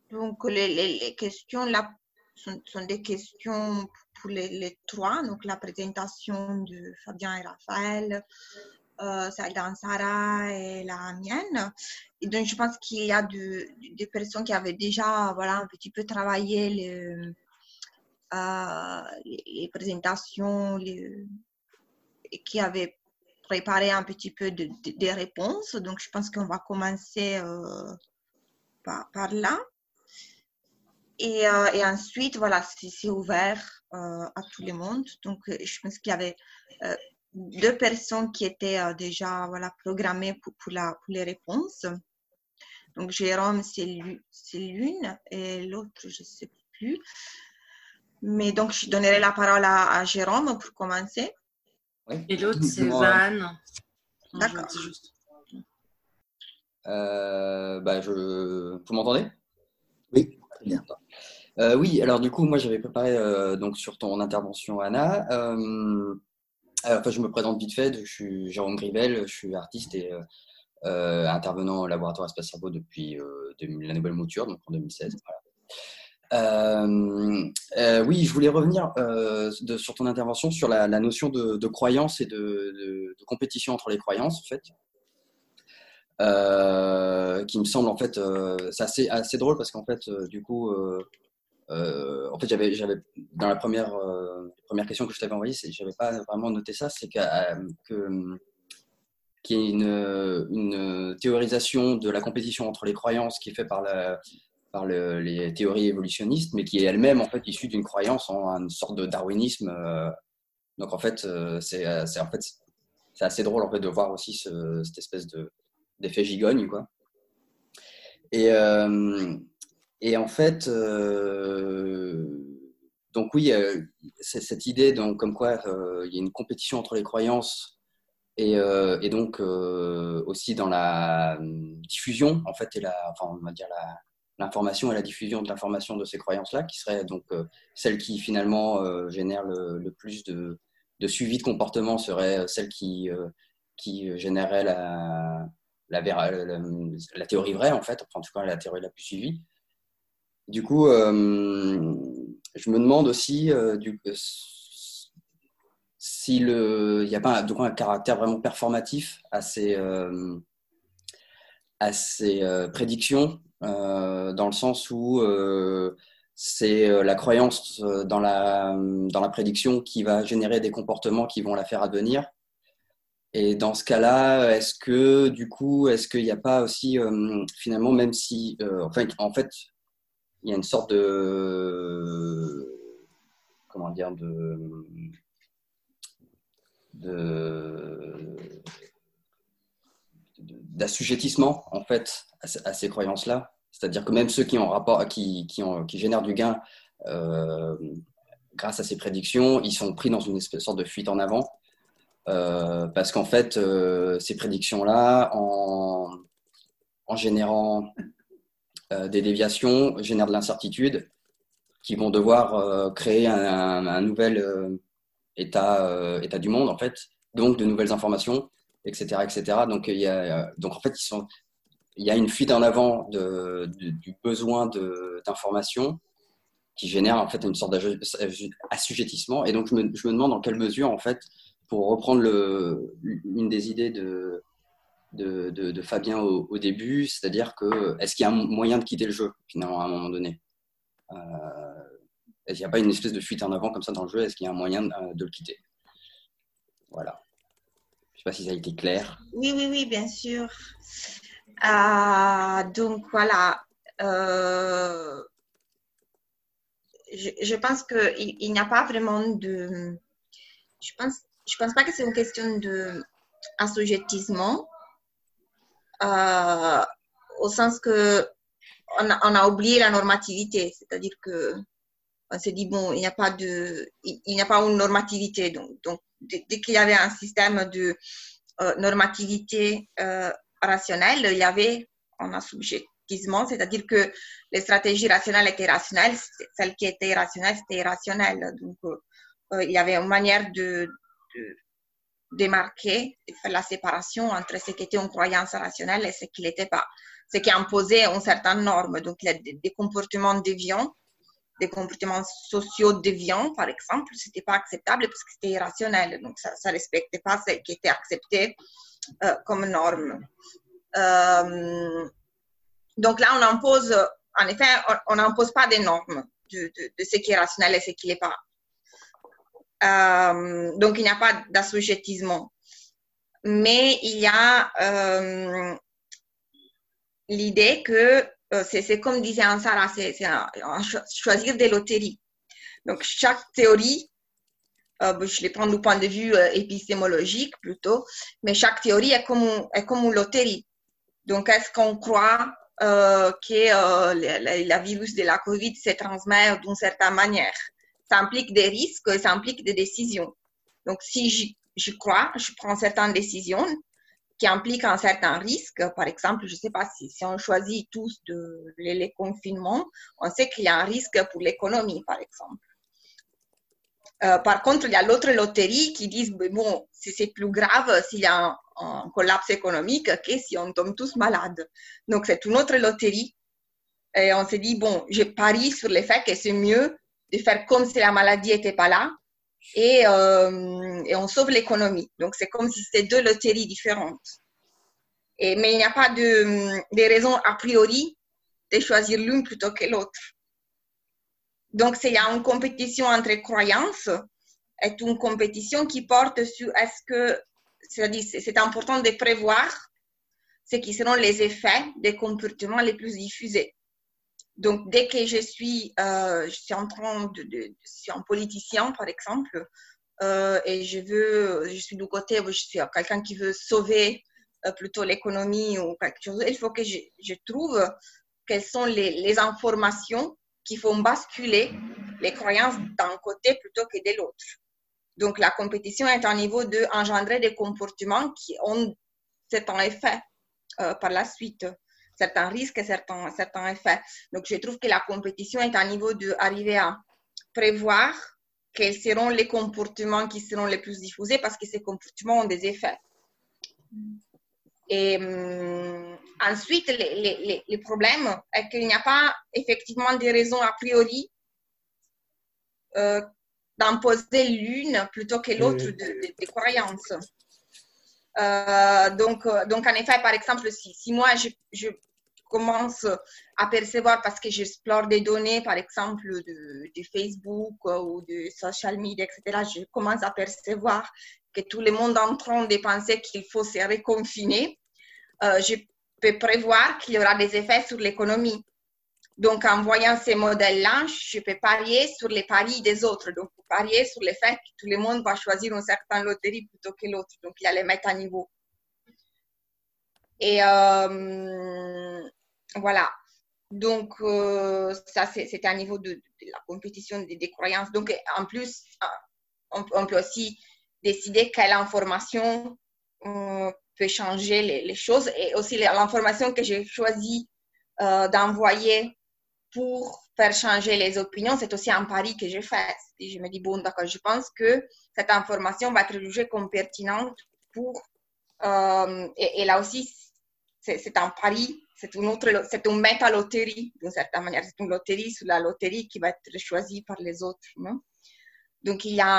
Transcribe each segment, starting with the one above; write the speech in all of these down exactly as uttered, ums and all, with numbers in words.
Donc, les, les, les questions là sont, sont des questions pour les, les trois. Donc, la présentation de Fabien et Raphaël, euh, celle d'Ansara et la mienne. Et donc, je pense qu'il y a de- de- des personnes qui avaient déjà voilà, un petit peu travaillé les, euh, les, les présentations, les, et qui avaient préparé un petit peu de, de- des réponses. Donc, je pense qu'on va commencer euh, par, par là. Et, euh, et ensuite, voilà, c'est c'est ouvert euh, à tout le monde. Donc, euh, je pense qu'il y avait euh, deux personnes qui étaient euh, déjà voilà, programmées pour, pour, la, pour les réponses. Donc, Jérôme, c'est l'u- c'est l'une et l'autre, je ne sais plus. Mais donc, je donnerai la parole à, à Jérôme pour commencer. Oui. Et l'autre, c'est Moi, Van. Non, je D'accord. dis juste. euh, bah, je... Vous m'entendez? Oui, très bien. Euh, oui, alors du coup, moi j'avais préparé euh, donc sur ton intervention, Anna. Euh, euh, enfin, je me présente vite fait. Je suis Jérôme Grivel, je suis artiste et euh, euh, intervenant au laboratoire Espace Cerveau depuis euh, deux mille la Nouvelle Mouture, donc en deux mille seize. Voilà. Euh, euh, oui, je voulais revenir euh, de, sur ton intervention sur la, la notion de, de croyance et de, de, de compétition entre les croyances, en fait. Euh, qui me semble en fait, euh, c'est assez, assez drôle parce qu'en fait, euh, du coup, euh, euh, en fait, j'avais, j'avais dans la première, euh, première question que je t'avais envoyée, c'est, j'avais pas vraiment noté ça, c'est que, euh, que qu'il y ait une, une théorisation de la compétition entre les croyances qui est faite par la, par le, les théories évolutionnistes, mais qui est elle-même en fait issue d'une croyance en une sorte de darwinisme. Euh, donc en fait, euh, c'est, c'est en fait c'est assez drôle en fait de voir aussi ce, cette espèce de d'effet gigogne, quoi. Et euh, et en fait, euh, donc oui, euh, c'est cette idée donc comme quoi euh, il y a une compétition entre les croyances et, euh, et donc euh, aussi dans la diffusion en fait et la, enfin on va dire la l'information et la diffusion de l'information de ces croyances-là, qui serait donc euh, celle qui finalement euh, génère le, le plus de, de suivi de comportement, serait celle qui, euh, qui générerait la, la, la, la, la théorie vraie, en fait, enfin, en tout cas la théorie la plus suivie. Du coup, euh, je me demande aussi euh, du, si le, il n'y a pas un, un caractère vraiment performatif à ces, euh, à ces euh, prédictions, euh, dans le sens où euh, c'est euh, la croyance euh, dans la, dans la prédiction qui va générer des comportements qui vont la faire advenir. Et dans ce cas-là, est-ce que du coup, est-ce qu'il n'y a pas aussi euh, finalement, même si, euh, enfin, en fait, il y a une sorte de, comment dire, de, de d'assujettissement en fait à, à ces croyances-là. C'est-à-dire que même ceux qui ont rapport, qui, qui, ont, qui génèrent du gain euh, grâce à ces prédictions, ils sont pris dans une espèce, sorte de fuite en avant euh, parce qu'en fait, euh, ces prédictions-là, en, en générant euh, des déviations, génèrent de l'incertitude qui vont devoir euh, créer un, un, un nouvel euh, état, euh, état du monde en fait, donc de nouvelles informations, et cetera, et cetera. Donc il y a, donc en fait, ils sont il y a une fuite en avant de, de, du besoin d'information qui génère en fait une sorte d'assujettissement. Et donc, je me, je me demande dans quelle mesure, en fait, pour reprendre le, une des idées de, de, de, de Fabien au, au début, c'est-à-dire que est-ce qu'il y a un moyen de quitter le jeu, finalement, à un moment donné euh, est-ce qu'il n'y a pas une espèce de fuite en avant comme ça dans le jeu? Est-ce qu'il y a un moyen de, de le quitter? Voilà. Je ne sais pas si ça a été clair. Oui, oui, oui, bien sûr. Euh, donc voilà, euh, je, je, pense qu'il il n'y a pas vraiment de... Je pense, je pense pas que c'est une question d'assujettissement, euh, au sens que on a, on a oublié la normativité, c'est-à-dire que on s'est dit, bon, il n'y a pas de, il, il n'y a pas une normativité. Donc, donc dès, dès qu'il y avait un système de euh, normativité euh, rationnelle, il y avait un assujettissement, c'est-à-dire que les stratégies rationnelles étaient rationnelles, celles qui étaient irrationnelles, c'était irrationnel. Donc, euh, il y avait une manière de, de démarquer, de faire la séparation entre ce qui était une croyance rationnelle et ce qui ne l'était pas. ce qui imposait une certaine norme. Donc, il y a des, des comportements déviants, des comportements sociaux déviants, par exemple, ce n'était pas acceptable parce que c'était irrationnel. Donc, ça ne respectait pas ce qui était accepté euh, comme norme. Euh, donc là, on impose, en effet, on n'impose pas des normes de, de, de ce qui est rationnel et ce qui ne l'est pas. Euh, donc, il n'y a pas d'assujettissement. Mais il y a euh, l'idée que euh, c'est comme disait Ansara, c'est choisir des loteries. Donc, chaque théorie, euh, je les prends du point de vue euh, épistémologique plutôt, mais chaque théorie est comme, est comme une loterie. Donc, est-ce qu'on croit euh, que euh, le virus de la Covid se transmet d'une certaine manière? Ça implique des risques et ça implique des décisions. Donc, si je crois, je prends certaines décisions qui impliquent un certain risque. Par exemple, je ne sais pas si, si on choisit tous de, les, les confinements, on sait qu'il y a un risque pour l'économie, par exemple. Euh, par contre, il y a l'autre loterie qui dit, bon, c'est plus grave s'il y a un, un collapse économique que si on tombe tous malades. Donc, c'est une autre loterie. Et on se dit, bon, je parie sur le fait que c'est mieux de faire comme si la maladie n'était pas là et, euh, et on sauve l'économie. Donc, c'est comme si c'était deux loteries différentes. Et, mais il n'y a pas de, de raison a priori de choisir l'une plutôt que l'autre. Donc, il y a une compétition entre croyances et une compétition qui porte sur est-ce que, c'est-à-dire, c'est important de prévoir ce qui seront les effets des comportements les plus diffusés. Donc, dès que je suis, euh, je suis en train de, de, je suis un politicien, par exemple, euh, et je veux, je suis du côté où je suis quelqu'un qui veut sauver euh, plutôt l'économie ou quelque chose, il faut que je, je trouve quelles sont les, les informations qui font basculer les croyances d'un côté plutôt que de l'autre. Donc, la compétition est un niveau de engendrer des comportements qui ont certains effets euh, par la suite. Certains risques et certains, certains effets. Donc, je trouve que la compétition est un niveau d'arriver à prévoir quels seront les comportements qui seront les plus diffusés parce que ces comportements ont des effets. Et euh, ensuite, les, les, les problèmes est qu'il n'y a pas effectivement des raisons a priori euh, d'imposer l'une plutôt que l'autre de, de, de croyances. Euh, donc, donc, en effet, par exemple, si, si moi, je, je commence à percevoir, parce que j'explore des données, par exemple, de, de Facebook ou de social media, et cetera, je commence à percevoir que tout le monde est en train de penser qu'il faut se reconfiner, euh, je peux prévoir qu'il y aura des effets sur l'économie. Donc, en voyant ces modèles-là, je peux parier sur les paris des autres. Donc, parier sur le fait que tout le monde va choisir une certaine loterie plutôt que l'autre. Donc, il y a les mettre à niveau. Et euh, voilà. Donc, euh, ça, c'était un niveau de, de la compétition des, des croyances. Donc, en plus, on, on peut aussi décider quelle information euh, peut changer les, les choses. Et aussi, l'information que j'ai choisi euh, d'envoyer pour faire changer les opinions, c'est aussi un pari que j'ai fait. Et je me dis, bon, d'accord, je pense que cette information va être jugée comme pertinente pour... Euh, et, et là aussi, c'est un pari, c'est une autre, c'est une méta-loterie, d'une certaine manière. C'est une loterie sur la loterie qui va être choisie par les autres. Non? Donc, il y a...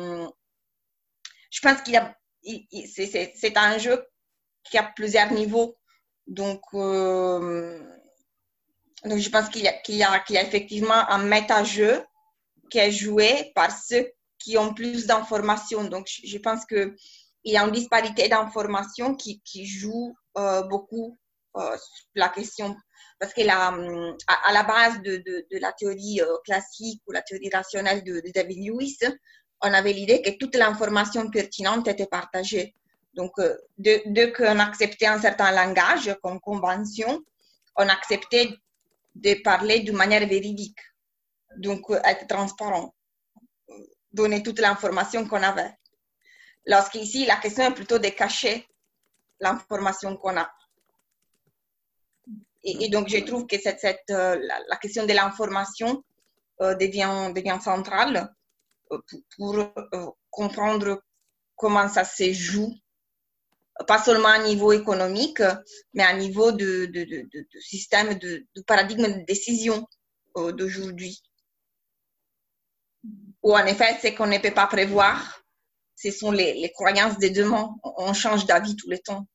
Je pense qu'il y a... C'est un jeu qui a plusieurs niveaux. Donc... Euh, Donc, je pense qu'il y, qu'il y, qu'il y a effectivement un méta-jeu qui est joué par ceux qui ont plus d'informations. Donc, je, je pense qu'il y a une disparité d'informations qui, qui joue euh, beaucoup euh, sur la question. Parce que la, à, à la base de, de, de la théorie euh, classique ou la théorie rationnelle de, de David Lewis, on avait l'idée que toute l'information pertinente était partagée. Donc, euh, dès de, de qu'on acceptait un certain langage comme convention, on acceptait de parler d'une manière véridique, donc être transparent, donner toute l'information qu'on avait. Lorsqu'ici, la question est plutôt de cacher l'information qu'on a. Et, et donc, je trouve que cette, cette, euh, la, la question de l'information euh, devient, devient centrale euh, pour, pour euh, comprendre comment ça se joue pas seulement à niveau économique, mais à niveau de, de, de, de, de système, de, de paradigme de décision euh, d'aujourd'hui. Où en effet, ce qu'on ne peut pas prévoir, ce sont les, les croyances des demain. On change d'avis tout le temps.